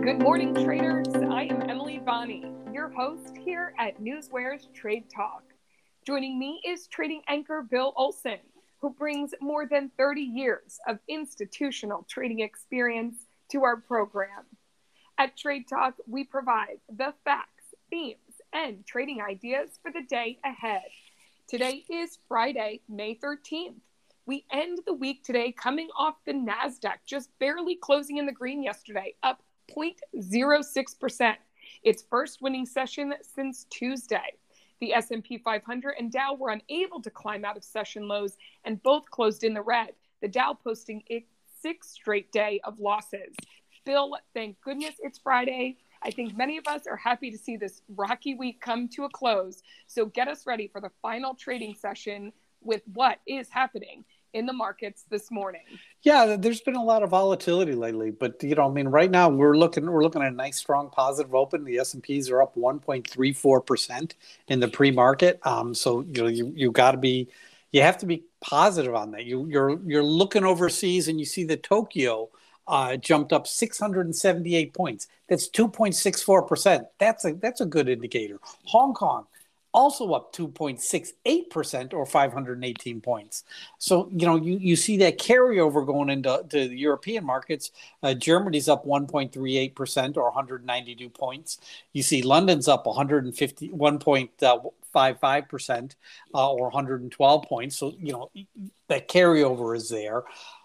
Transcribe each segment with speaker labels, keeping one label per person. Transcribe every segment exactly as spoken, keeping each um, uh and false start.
Speaker 1: Good morning, traders. I am Emily Bonney, your host here at Newsware's Trade Talk. Joining me is trading anchor Bill Olson, who brings more than thirty years of institutional trading experience to our program. At Trade Talk, we provide the facts, themes, and trading ideas for the day ahead. Today is Friday, May thirteenth. We end the week today coming off the NASDAQ, just barely closing in the green yesterday, up zero point zero six percent. Its first winning session since Tuesday. The S and P five hundred and Dow were unable to climb out of session lows and both closed in the red, the Dow posting its sixth straight day of losses. Bill, thank goodness it's Friday. I think many of us are happy to see this rocky week come to a close. So get us ready for the final trading session with what is happening in the markets this morning.
Speaker 2: Yeah, there's been a lot of volatility lately, but you know, I mean, right now we're looking we're looking at a nice, strong, positive open. The S and Ps are up one point three four percent in the pre-market. Um, so you know, you you got to be, you have to be positive on that. You you're you're looking overseas and you see that Tokyo uh, jumped up six hundred seventy-eight points. That's two point six four percent. That's a that's a good indicator. Hong Kong also up two point six eight percent or five hundred eighteen points. So, you know, you, you see that carryover going into to the European markets. Uh, Germany's up one point three eight percent or one hundred ninety-two points. You see London's up one hundred fifty, one point five five percent uh, or one hundred twelve points. So, you know, that carryover is there.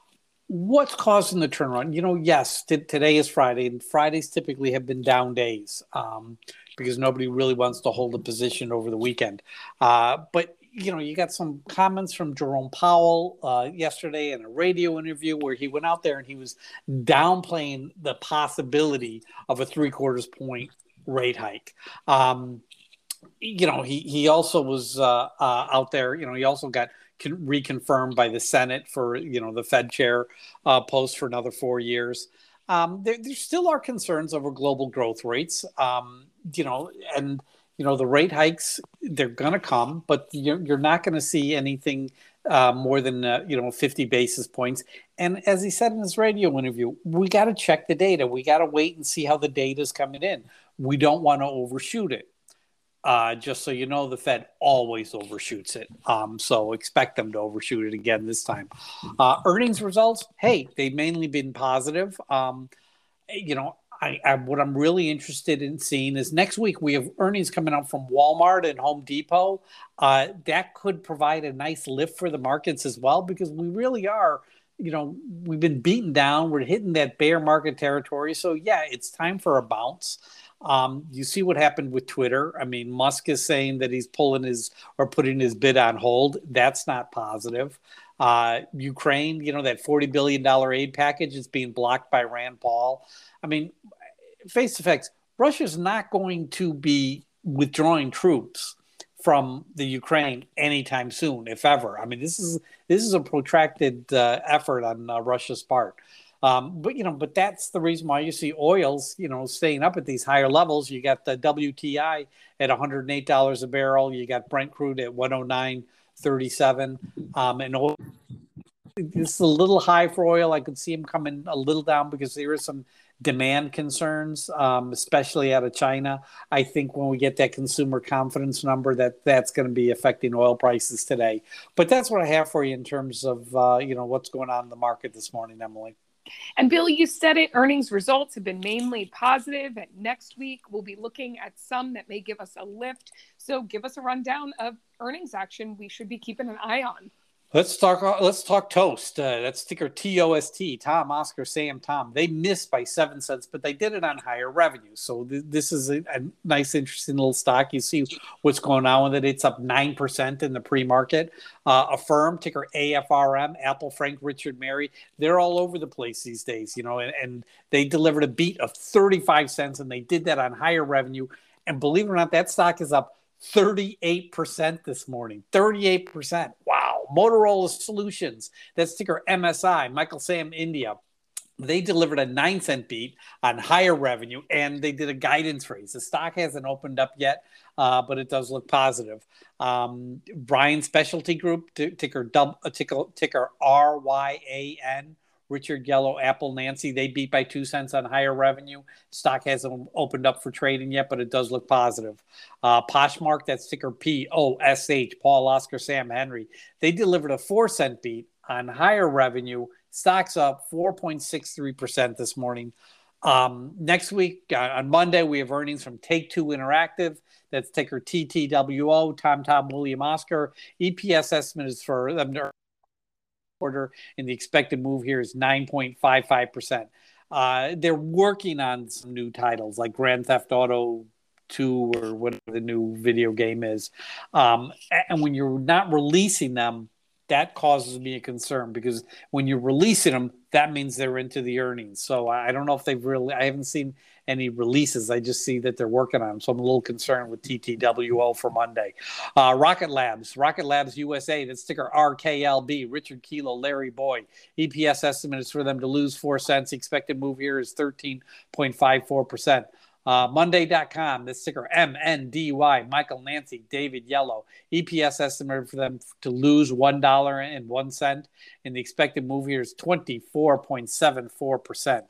Speaker 2: What's causing the turnaround? You know, yes, t- today is Friday, and Fridays typically have been down days. Um, because nobody really wants to hold a position over the weekend. Uh, but, you know, you got some comments from Jerome Powell uh, yesterday in a radio interview where he went out there and he was downplaying the possibility of a three-quarters point rate hike. Um, you know, he, he also was uh, uh, out there, you know, he also got con- reconfirmed by the Senate for, you know, the Fed chair uh, post for another four years. Um, there, there still are concerns over global growth rates, um, you know, and, you know, the rate hikes, they're going to come, but you're, you're not going to see anything uh, more than, uh, you know, fifty basis points. And as he said in his radio interview, we got to check the data. We got to wait and see how the data is coming in. We don't want to overshoot it. Uh, just so you know, the Fed always overshoots it. Um, so expect them to overshoot it again this time. Uh, earnings results, hey, they've mainly been positive. Um, you know, I, I, what I'm really interested in seeing is next week we have earnings coming out from Walmart and Home Depot. Uh, that could provide a nice lift for the markets as well, because we really are, you know, we've been beaten down. We're hitting that bear market territory. So, yeah, it's time for a bounce. Um, you see what happened with Twitter. I mean, Musk is saying that he's pulling his or putting his bid on hold. That's not positive. Uh, Ukraine, you know, that forty billion dollars aid package is being blocked by Rand Paul. I mean, face to face, Russia's not going to be withdrawing troops from the Ukraine anytime soon, if ever. I mean, this is this is a protracted uh, effort on uh, Russia's part. Um, but, you know, but that's the reason why you see oils, you know, staying up at these higher levels. You got the W T I at one hundred eight dollars a barrel. You got Brent crude at one oh nine thirty-seven. Um, and oil, it's a little high for oil. I could see them coming a little down because there is some demand concerns, um, especially out of China. I think when we get that consumer confidence number, that that's going to be affecting oil prices today. But that's what I have for you in terms of, uh, you know, what's going on in the market this morning, Emily.
Speaker 1: And Bill, you said it, earnings results have been mainly positive. And next week, we'll be looking at some that may give us a lift. So give us a rundown of earnings action we should be keeping an eye on.
Speaker 2: Let's talk. Let's talk Toast. Uh, that's ticker T O S T. Tom, Oscar, Sam, Tom. They missed by seven cents, but they did it on higher revenue. So th- this is a, a nice, interesting little stock. You see what's going on with it. It's up nine percent in the pre-market. Uh, Affirm, ticker A F R M. Apple, Frank, Richard, Mary. They're all over the place these days, you know. And, and they delivered a beat of thirty-five cents, and they did that on higher revenue. And believe it or not, that stock is up thirty-eight percent this morning. thirty-eight percent. Wow. Motorola Solutions, that's ticker M S I, Michael Sam India. They delivered a nine cent beat on higher revenue, and they did a guidance raise. The stock hasn't opened up yet, uh, but it does look positive. Um, Bryan Specialty Group, t- ticker, dub, ticker, ticker R Y A N, Richard Yellow, Apple Nancy. They beat by two cents on higher revenue. Stock hasn't opened up for trading yet, but it does look positive. Uh, Poshmark, that's ticker P O S H, Paul, Oscar, Sam, Henry. They delivered a four cent beat on higher revenue. Stock's up four point six three percent this morning. Um, next week, uh, on Monday, we have earnings from Take-Two Interactive. That's ticker T T W O, Tom, Tom, William, Oscar. E P S estimate is for them to order, and the expected move here is nine point five five percent. Uh, they're working on some new titles like Grand Theft Auto two or whatever the new video game is. Um, and when you're not releasing them, that causes me a concern, because when you're releasing them, that means they're into the earnings. So I don't know if they've really, I haven't seen any releases. I just see that they're working on them. So I'm a little concerned with T T W O for Monday. Uh, Rocket Labs, Rocket Labs U S A, that's ticker R K L B, Richard Kilo, Larry Boy. E P S estimate is for them to lose four cents. The expected move here is thirteen point five four percent. Uh, Monday dot com, this ticker M N D Y, Michael Nancy, David Yellow. E P S estimate for them to lose one dollar and one cent, and the expected move here is twenty-four point seven four percent.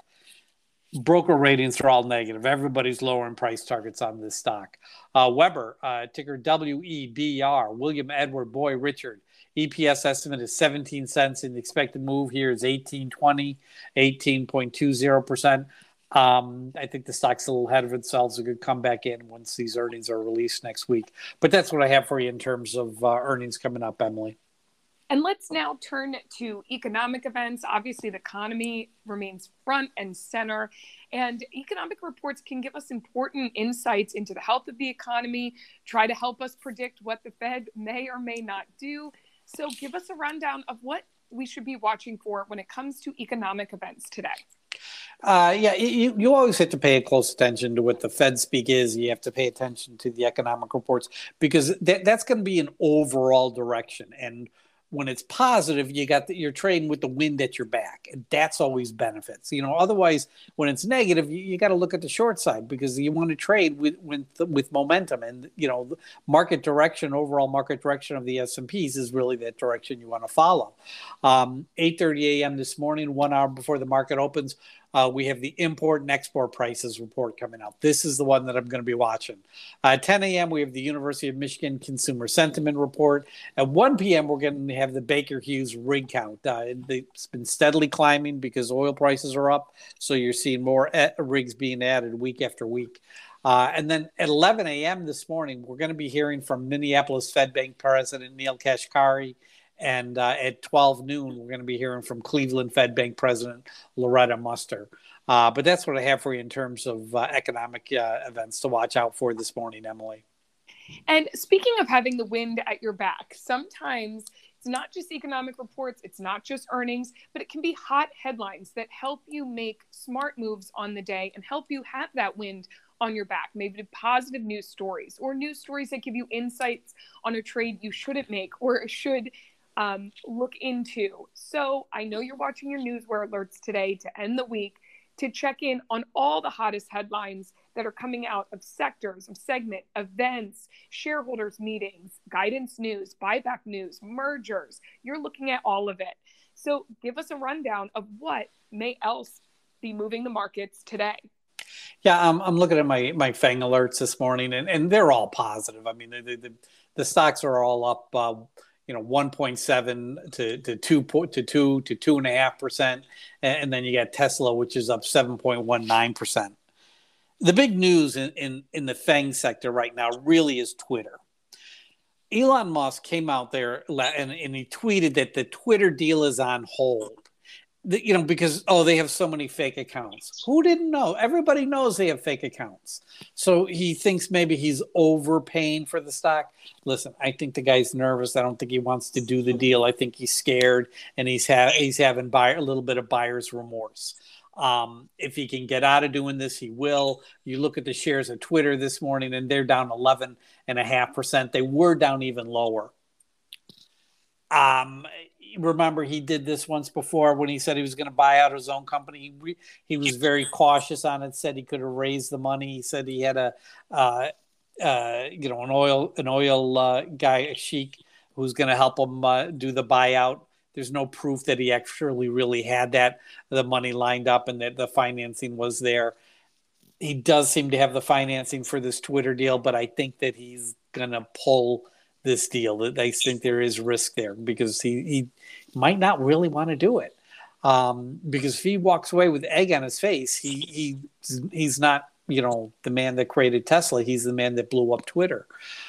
Speaker 2: Broker ratings are all negative. Everybody's lowering price targets on this stock. Uh, Weber, uh, ticker W E B R, William Edward Boy Richard. E P S estimate is seventeen cents, and the expected move here is eighteen twenty, eighteen point two zero percent. Um, I think the stock's a little ahead of itself, so it could come back in once these earnings are released next week. But that's what I have for you in terms of uh, earnings coming up, Emily.
Speaker 1: And let's now turn to economic events. Obviously, the economy remains front and center, and economic reports can give us important insights into the health of the economy, try to help us predict what the Fed may or may not do. So give us a rundown of what we should be watching for when it comes to economic events today.
Speaker 2: Uh, yeah, you, you always have to pay close attention to what the Fed speak is. You have to pay attention to the economic reports, because that, that's going to be an overall direction. And when it's positive, you got the, you're trading with the wind at your back, and that's always benefits. You know, otherwise, when it's negative, you, you got to look at the short side, because you want to trade with with, with momentum. And you know, the market direction, overall market direction of the S and Ps is really that direction you want to follow. Um, eight thirty a.m. this morning, one hour before the market opens, Uh, we have the import and export prices report coming out. This is the one that I'm going to be watching. Uh, at ten a.m., we have the University of Michigan Consumer Sentiment Report. At one p.m., we're going to have the Baker Hughes rig count. Uh, it's been steadily climbing because oil prices are up, so you're seeing more rigs being added week after week. Uh, and then at eleven a.m. this morning, we're going to be hearing from Minneapolis Fed Bank President Neil Kashkari. And uh, at twelve noon, we're going to be hearing from Cleveland Fed Bank President Loretta Muster. Uh, but that's what I have for you in terms of uh, economic uh, events to watch out for this morning, Emily.
Speaker 1: And speaking of having the wind at your back, sometimes it's not just economic reports, it's not just earnings, but it can be hot headlines that help you make smart moves on the day and help you have that wind on your back, maybe positive news stories or news stories that give you insights on a trade you shouldn't make or should Um, look into. So I know you're watching your Newsware alerts today to end the week to check in on all the hottest headlines that are coming out of sectors, of segment, events, shareholders meetings, guidance news, buyback news, mergers. You're looking at all of it. So give us a rundown of what may else be moving the markets today.
Speaker 2: Yeah, I'm, I'm looking at my my FANG alerts this morning, and, and they're all positive. I mean, the, the, the stocks are all up uh, you know, one point seven to, to two to two to two and a half percent. And then you got Tesla, which is up seven point one nine percent. The big news in, in, in the FANG sector right now really is Twitter. Elon Musk came out there and, and he tweeted that the Twitter deal is on hold. The, you know, because, oh, they have so many fake accounts. Who didn't know? Everybody knows they have fake accounts. So he thinks maybe he's overpaying for the stock. Listen, I think the guy's nervous. I don't think he wants to do the deal. I think he's scared, and he's, ha- he's having buy- a little bit of buyer's remorse. Um, if he can get out of doing this, he will. You look at the shares of Twitter this morning, and they're down eleven point five percent. They were down even lower. Um, remember, he did this once before when he said he was going to buy out his own company. He, re- he was very cautious on it, said he could have raised the money. He said he had a, uh, uh, you know, an oil, an oil uh, guy, a sheik, who's going to help him uh, do the buyout. There's no proof that he actually really had that, the money lined up and that the financing was there. He does seem to have the financing for this Twitter deal, but I think that he's going to pull this deal. I think there is risk there because he, he might not really want to do it. Um, because if he walks away with egg on his face, he, he he's not, you know, the man that created Tesla. He's the man that blew up Twitter.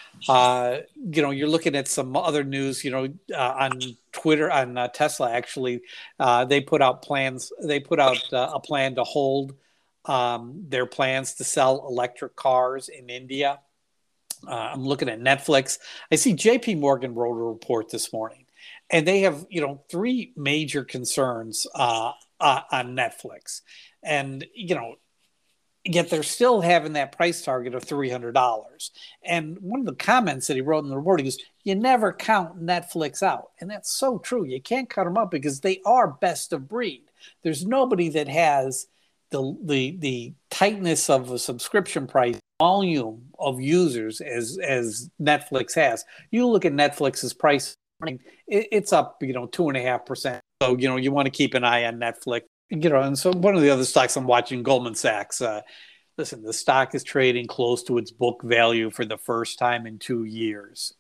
Speaker 2: Uh, you know, you're looking at some other news, you know, uh, on Twitter, on uh, Tesla, actually, uh, they put out plans. They put out uh, a plan to hold um, their plans to sell electric cars in India. Uh, I'm looking at Netflix. I see J P Morgan wrote a report this morning, and they have, you know, three major concerns uh, uh, on Netflix. And, you know, yet they're still having that price target of three hundred dollars. And one of the comments that he wrote in the report, he goes, you never count Netflix out. And that's so true. You can't cut them up because they are best of breed. There's nobody that has the the the tightness of a subscription price, volume of users as as Netflix has. You look at Netflix's price, it, it's up, you know, two and a half percent. So, you know, you want to keep an eye on Netflix. You know, and so one of the other stocks I'm watching, Goldman Sachs. Uh, listen, the stock is trading close to its book value for the first time in two years.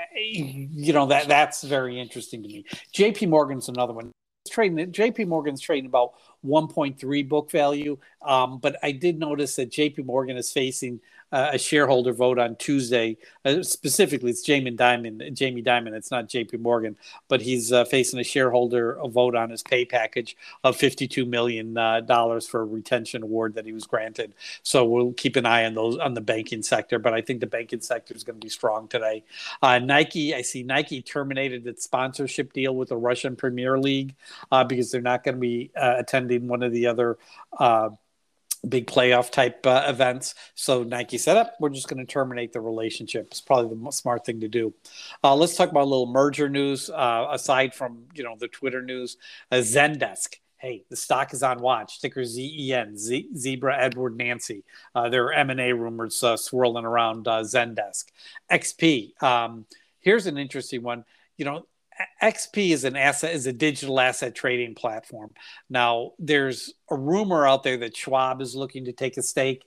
Speaker 2: You know, that that's very interesting to me. J P Morgan's another one. It's trading. J P Morgan's trading about one point three book value, um, but I did notice that J P Morgan is facing uh, a shareholder vote on Tuesday. Uh, specifically, it's Jamie Dimon. Jamie Dimon. It's not J P Morgan, but he's uh, facing a shareholder vote on his pay package of fifty-two million dollars uh, for a retention award that he was granted. So we'll keep an eye on those on the banking sector. But I think the banking sector is going to be strong today. Uh, Nike. I see Nike terminated its sponsorship deal with the Russian Premier League uh, because they're not going to be uh, attending one of the other uh, big playoff type uh, events. So Nike said, up, we're just going to terminate the relationship. It's probably the smart thing to do. Uh, let's talk about a little merger news. Uh, aside from, you know, the Twitter news, uh, Zendesk. Hey, the stock is on watch. Ticker Z E N, Z- Zebra Edward Nancy. Uh, there are M and A rumors uh, swirling around uh, Zendesk. X P. Um, here's an interesting one. You know, X P is an asset, is a digital asset trading platform. Now, there's a rumor out there that Schwab is looking to take a stake.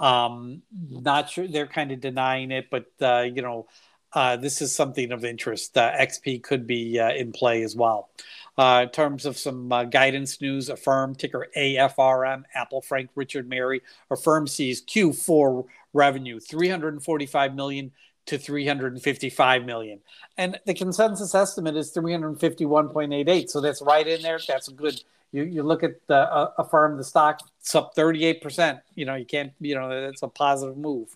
Speaker 2: Um, not sure, they're kind of denying it, but uh, you know, uh, this is something of interest. Uh, X P could be uh, in play as well. Uh, in terms of some uh, guidance news, Affirm, ticker A F R M, Apple, Frank, Richard, Mary. Affirm sees Q four revenue three hundred forty-five million dollars to three hundred fifty-five million. And the consensus estimate is three hundred fifty-one point eight eight. So that's right in there. That's a good, you, you look at the uh, Affirm, the stock, it's up thirty-eight percent. You know, you can't, you know, that's a positive move.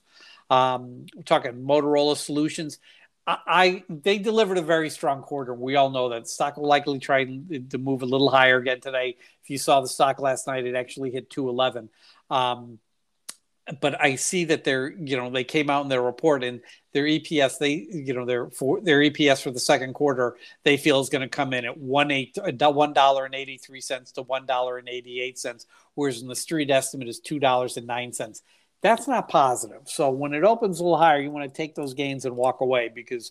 Speaker 2: Um, we're talking Motorola Solutions. I, I they delivered a very strong quarter. We all know that stock will likely try to move a little higher again today. If you saw the stock last night, it actually hit two eleven. Um, but I see that they're, you know, they came out in their report and their E P S, they, you know, their for their E P S for the second quarter, they feel is going to come in at one eight one dollar and eighty three cents to one dollar and eighty eight cents, whereas in the street estimate is two dollars and nine cents. That's not positive. So when it opens a little higher, you want to take those gains and walk away because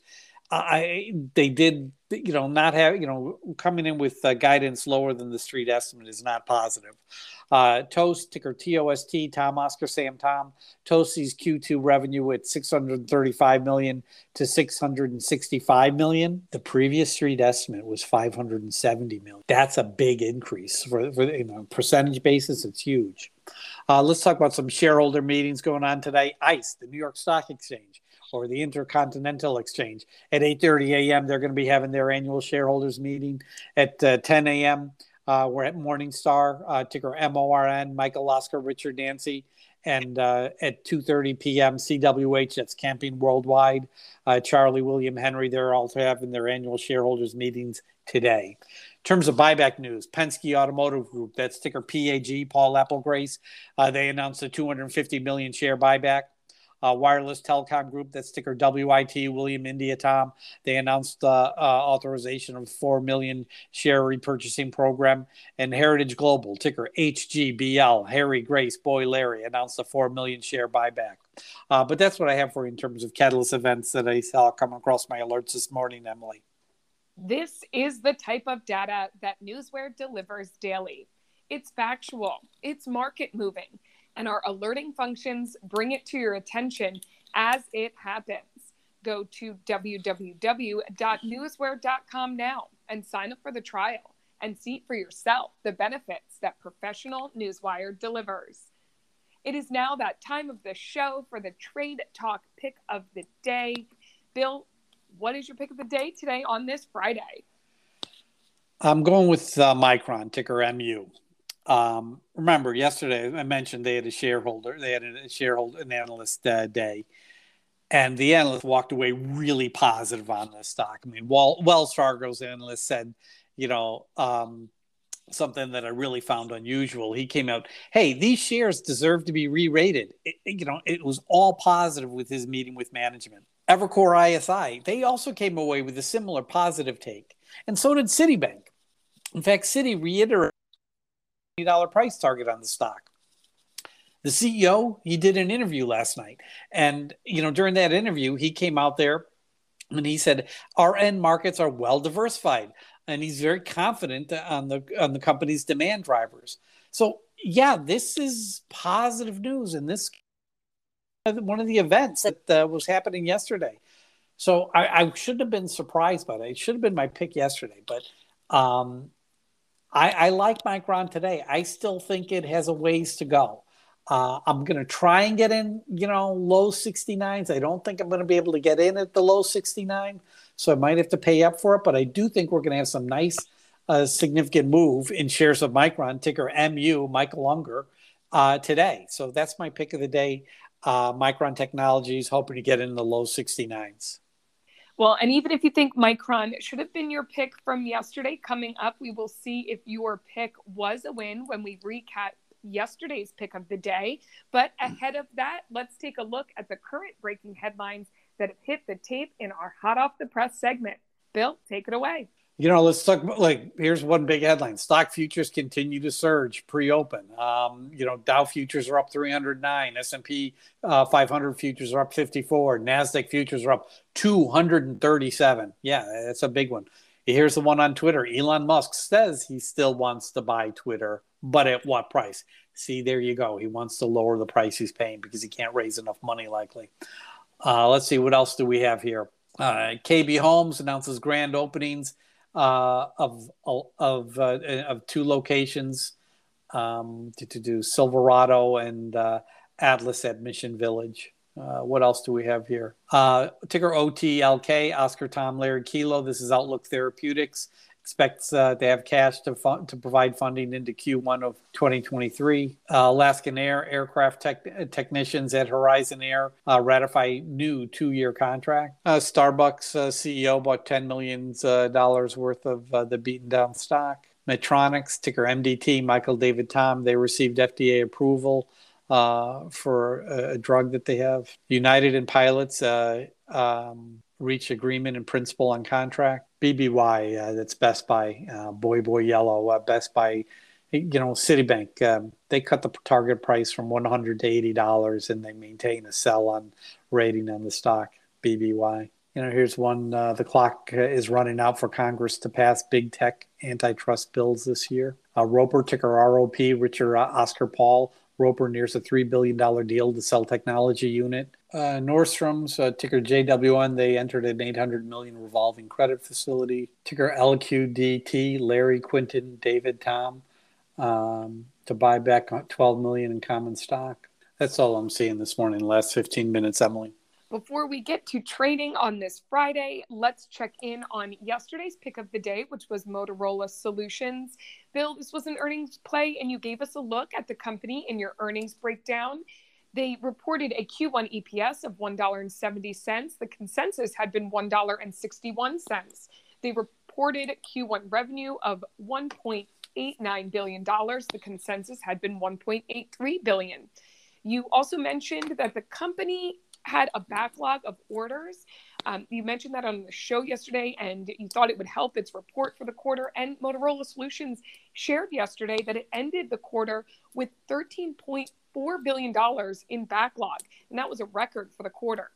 Speaker 2: I they did, you know, not have, you know, coming in with uh, guidance lower than the street estimate is not positive. Uh, Toast, ticker T O S T, Tom, Oscar, Sam, Tom. Toast sees Q two revenue at six hundred thirty-five million dollars to six hundred sixty-five million dollars. The previous street estimate was five hundred seventy million dollars. That's a big increase for, for you know, percentage basis. It's huge. Uh, let's talk about some shareholder meetings going on today. ICE, the New York Stock Exchange, or the Intercontinental Exchange. At eight thirty a.m., they're going to be having their annual shareholders meeting. At uh, ten a.m., uh, we're at Morningstar, uh, ticker M O R N, Michael Oscar, Richard Nancy. And uh, at two thirty p.m., C W H, that's Camping Worldwide, uh, Charlie, William, Henry, they're all having their annual shareholders meetings today. In terms of buyback news, Penske Automotive Group, that's ticker P A G, Paul Applegrace, uh, they announced a two hundred fifty million share buyback. Uh, Wireless Telecom Group, that's ticker W I T, William India Tom. They announced uh, uh, authorization of four million share repurchasing program. And Heritage Global, ticker H G B L, Harry, Grace, Boy, Larry, announced a four million share buyback. Uh, but that's what I have for you in terms of catalyst events that I saw come across my alerts this morning, Emily.
Speaker 1: This is the type of data that Newsware delivers daily. It's factual, it's market moving, and our alerting functions bring it to your attention as it happens. Go to w w w dot newsware dot com now and sign up for the trial and see for yourself the benefits that professional Newswire delivers. It is now that time of the show for the Trade Talk pick of the day. Bill, what is your pick of the day today on this Friday?
Speaker 2: I'm going with uh, Micron, ticker M U. Um, remember, yesterday I mentioned they had a shareholder, they had a shareholder, an analyst uh, day, and the analyst walked away really positive on this stock. I mean, Wells Fargo's analyst said, you know, um, something that I really found unusual. He came out, hey, these shares deserve to be re-rated. It, you know, it was all positive with his meeting with management. Evercore I S I, they also came away with a similar positive take. And so did Citibank. In fact, Citi reiterated the twenty dollars price target on the stock. The C E O, he did an interview last night. And, you know, during that interview, he came out there and he said, our end markets are well diversified. And he's very confident on the on the company's demand drivers. So, yeah, this is positive news. And this is one of the events that uh, was happening yesterday. So I, I shouldn't have been surprised by that. It should have been my pick yesterday. But um, I, I like Micron today. I still think it has a ways to go. Uh, I'm going to try and get in, you know, low sixty-nines. I don't think I'm going to be able to get in at the low sixty-nine. So I might have to pay up for it. But I do think we're going to have some nice, uh, significant move in shares of Micron, ticker M U, Michael Unger, uh, today. So that's my pick of the day. Uh, Micron Technologies, hoping to get in the low sixty-nines.
Speaker 1: Well, and even if you think Micron should have been your pick from yesterday, coming up, we will see if your pick was a win when we recap yesterday's pick of the day. But ahead of that, let's take a look at the current breaking headlines that have hit the tape in our hot off the press segment. Bill, take it away.
Speaker 2: You know, let's talk about, like, here's one big headline. Stock futures continue to surge pre-open. Um, you know, Dow futures are up three hundred nine. S and P uh, five hundred futures are up fifty-four. NASDAQ futures are up two hundred thirty-seven. Yeah, that's a big one. Here's the one on Twitter. Elon Musk says he still wants to buy Twitter, but at what price? See, there you go. He wants to lower the price he's paying because he can't raise enough money, likely. Uh, let's see. What else do we have here? Uh, K B Homes announces grand openings uh, of of uh, of two locations um, to, to do Silverado and uh, Atlas at Mission Village. Uh, what else do we have here? Uh, ticker O T L K, Oscar Tom Larry Kilo. This is Outlook Therapeutics. Expects uh, to have cash to fund, to provide funding into Q one of twenty twenty-three. Uh, Alaskan Air aircraft tech, technicians at Horizon Air uh, ratify new two-year contract. Uh, Starbucks uh, C E O bought ten million dollars uh, worth of uh, the beaten down stock. Medtronic, ticker M D T, Michael David Tom. They received F D A approval uh, for a, a drug that they have. United and pilots uh, um, reach agreement in principle on contract. B B Y, uh, that's Best Buy, uh, Boy Boy Yellow, uh, Best Buy, you know, Citibank. Um, they cut the target price from one hundred dollars to eighty dollars, and they maintain a sell on rating on the stock, B B Y. You know, here's one. Uh, the clock is running out for Congress to pass big tech antitrust bills this year. Uh, Roper, ticker R O P, Richard uh, Oscar Paul. Roper nears a three billion dollars deal to sell technology unit. Uh, Nordstrom's, uh, ticker J W N, they entered an eight hundred million dollars revolving credit facility. Ticker L Q D T, Larry, Quinton, David, Tom, um, to buy back twelve million dollars in common stock. That's all I'm seeing this morning, the last fifteen minutes, Emily.
Speaker 1: Before we get to trading on this Friday, let's check in on yesterday's pick of the day, which was Motorola Solutions. Bill, this was an earnings play, and you gave us a look at the company in your earnings breakdown. They reported a Q one E P S of one dollar and seventy cents. The consensus had been one dollar and sixty-one cents. They reported Q one revenue of one point eight nine billion dollars. The consensus had been one point eight three billion dollars. You also mentioned that the company had a backlog of orders. Um, you mentioned that on the show yesterday, and you thought it would help its report for the quarter. And Motorola Solutions shared yesterday that it ended the quarter with thirteen point four billion dollars in backlog, and that was a record for the quarter.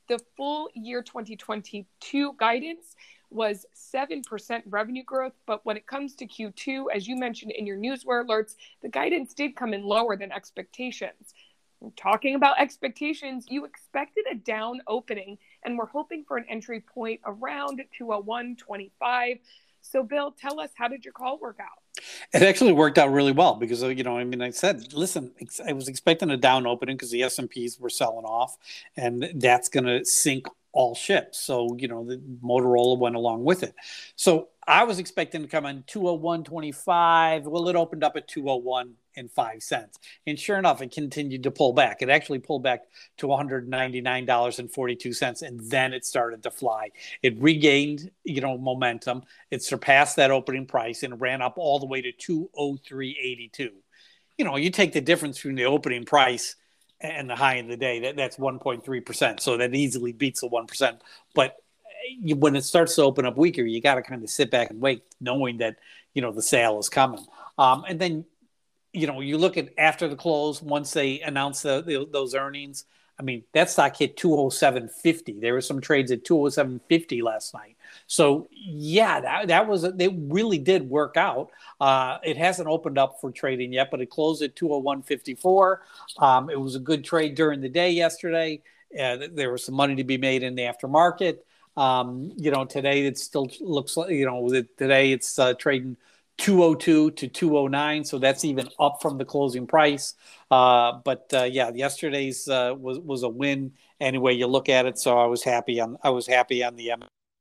Speaker 1: The full year twenty twenty-two guidance was seven percent revenue growth. But when it comes to Q two, as you mentioned in your Newsware alerts, the guidance did come in lower than expectations. Talking about expectations, you expected a down opening, and we're hoping for an entry point around two oh one twenty-five. So, Bill, tell us, how did your call work out?
Speaker 2: It actually worked out really well because, you know, I mean, I said, listen, I was expecting a down opening because the S and Ps were selling off, and that's going to sink all ships. So, you know, the Motorola went along with it. So I was expecting to come in two oh one twenty-five. Well, it opened up at two oh one and five cents. And sure enough, it continued to pull back. It actually pulled back to one hundred ninety-nine dollars and forty-two cents. And then it started to fly. It regained, you know, momentum. It surpassed that opening price and ran up all the way to two oh three eighty-two. You know, you take the difference between the opening price and the high of the day, that, that's one point three percent. So that easily beats the one percent. But you, when it starts to open up weaker, you got to kind of sit back and wait, knowing that, you know, the sale is coming. Um, and then, you know, you look at after the close, once they announce the, the, those earnings, I mean, that stock hit two oh seven fifty. There were some trades at two oh seven fifty last night. So, yeah, that, that was, they really did work out. Uh, it hasn't opened up for trading yet, but it closed at two oh one fifty-four. Um, it was a good trade during the day yesterday. Uh, there was some money to be made in the aftermarket. Um, you know, today it still looks like, you know, today it's uh, trading two oh two to two oh nine, so that's even up from the closing price. Uh, but uh, yeah, yesterday's uh, was was a win any way you look at it. So I was happy on I was happy on the M.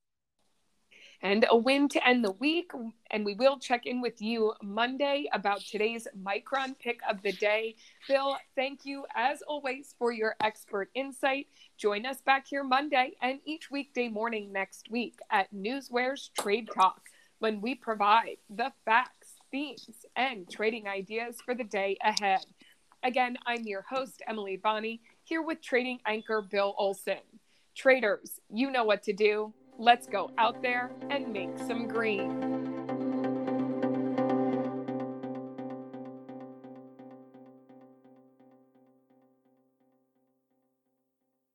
Speaker 1: And a win to end the week. And we will check in with you Monday about today's Micron pick of the day. Bill, thank you as always for your expert insight. Join us back here Monday and each weekday morning next week at Newsware's Trade Talk, when we provide the facts, themes, and trading ideas for the day ahead. Again, I'm your host, Emily Bonney, here with trading anchor Bill Olson. Traders, you know what to do. Let's go out there and make some green.